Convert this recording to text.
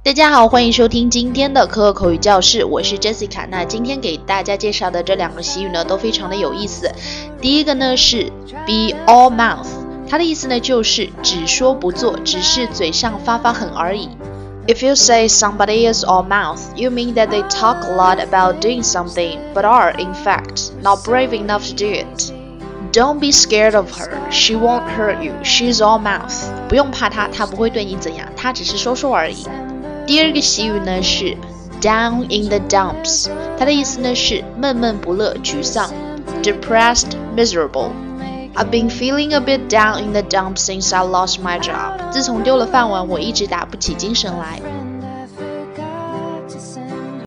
大家好，欢迎收听今天的可可口语教室，我是 Jessica。那今天给大家介绍的这两个习语呢，都非常的有意思。第一个呢是 be all mouth， 它的意思呢就是只说不做，只是嘴上发发狠而已。If you say somebody is all mouth, you mean that they talk a lot about doing something, but are, in fact, not brave enough to do it.Don't be scared of her. She won't hurt you. She's all mouth. 不用怕她，她不会对你怎样，她只是说说而已。第二个习语呢是 down in the dumps， 它的意思呢是闷闷不乐、沮丧 depressed, miserable. I've been feeling a bit down in the dumps since I lost my job. 自从丢了饭碗，我一直打不起精神来。